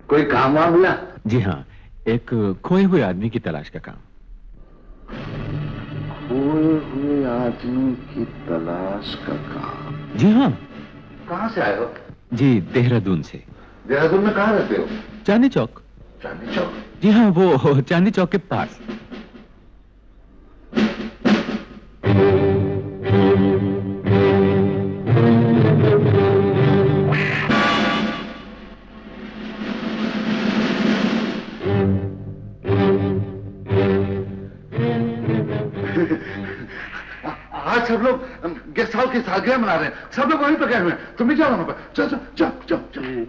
कोई काम वाम हुआ? जी हाँ, एक खोए हुए आदमी की तलाश का काम। खोए हुए आदमी की तलाश का काम? जी हाँ। कहाँ से आए हो? जी देहरादून से। देहरादून में कहाँ रहते हो? चांदनी चौक। चांदनी चौक? जी हाँ, वो चांदनी चौक के पास। आज सब लोग गेस्ट हाउस की सालगिरह मना रहे हैं, सब लोग वहीं पर गए हुए हैं। तुम भी जाओ वहां पर। चल चल चल चल चल।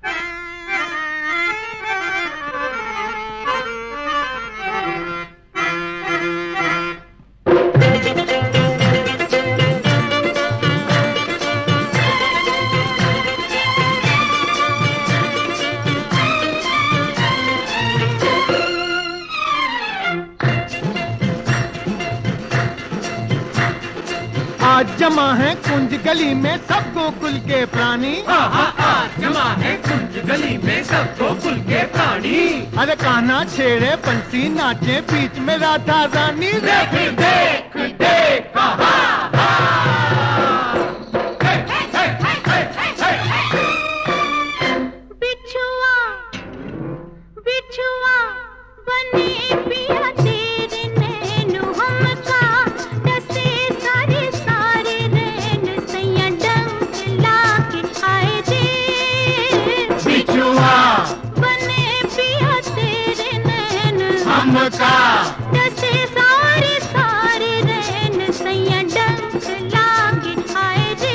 आज जमा है कुंज गली में सब गोकुल के प्राणी। आज जमा है कुंज गली में सब गोकुल के प्राणी। अरे कान्हा छेड़े बंसी नाचे बीच में राधा रानी। देख देख देख बिछुआ बिछुआ बने पिया तेरे नैनो हमका दसे सारे सारे रैन सैया डंक लाके आए दे। बिछुआ बने पिया तेरे नैन हमका दसे सारे सारे रैन सैया डंक लाके आए दे।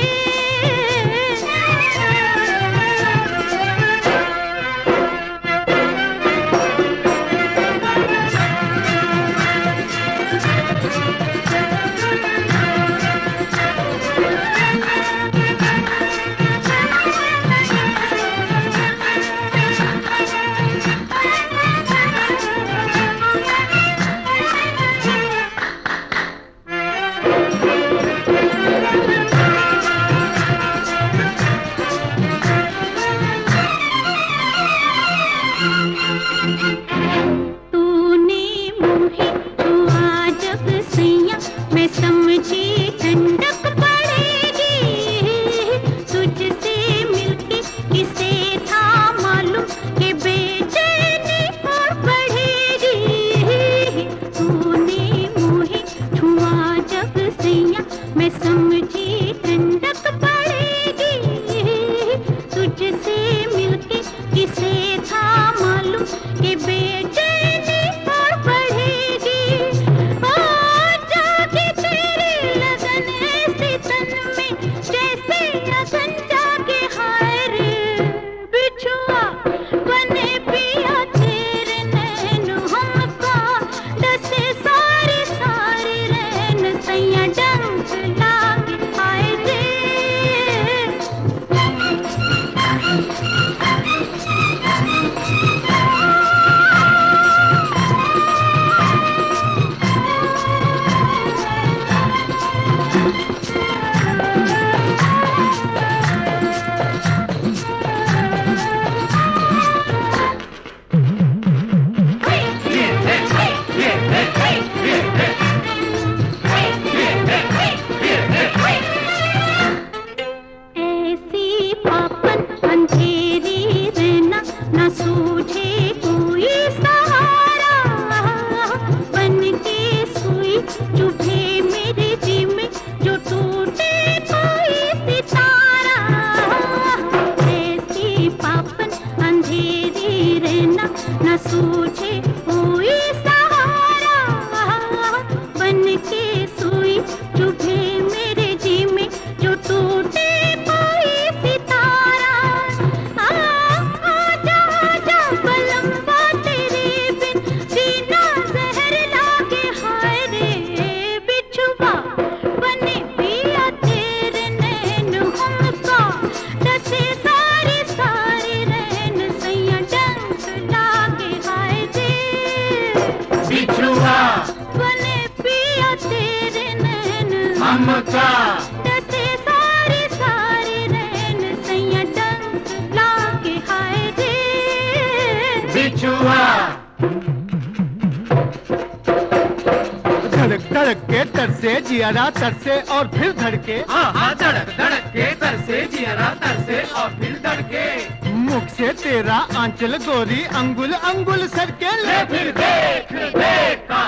तूने मुझे छुआ जब सैया मैं समझी ठंडक पड़ेगी। तुझसे मिलके किसे था मालूम कि बेचैनी और बढ़ेगी। तूने मुझे छुआ जब सैया मैं समझी ठंडक पड़ेगी। तुझसे मिलके किसे था मालूम कि बेचैनी और बढ़ेगी। ओ जागे तेरे लगन ऐसे तन में जैसे अगन जागे हाय रे। बिछुआ बने पिया तेरे नैनो हमका दसे सारे सारे रैन सैया डंक लागे आए दे। ऐसी पापन अंधेरी रहना न सूझे कोई सहारा। बन के सुई चुभे मेरे जी में जो टूटे कोई सितारा। ऐसी पापन अंधेरी रहना न सूझे कोई सहारा। बन के सुई चुभे मेरे जी में जो टूटे कोई सितारा। आजा आजा बलम्बा तेरे बिन जीना जहर लागे हाय रे। बिछुआ बने पिया तेरे नैन हमका दसे सारे सारे रैन सैया डंक लागे हाय दे। बिछुआ बने पिया तेरे नैन हमका दसे सारे सारे रैन सैया डंक लागे हाय दे। बिछुआ। धड़क धड़क के तरसे जियारा तरसे और फिर धड़के, हाँ धड़क धड़क के तरसे जियरा तरसे और फिर धड़के। मुख से तेरा आंचल गोरी अंगुल अंगुल सरके, ले फिर देख देख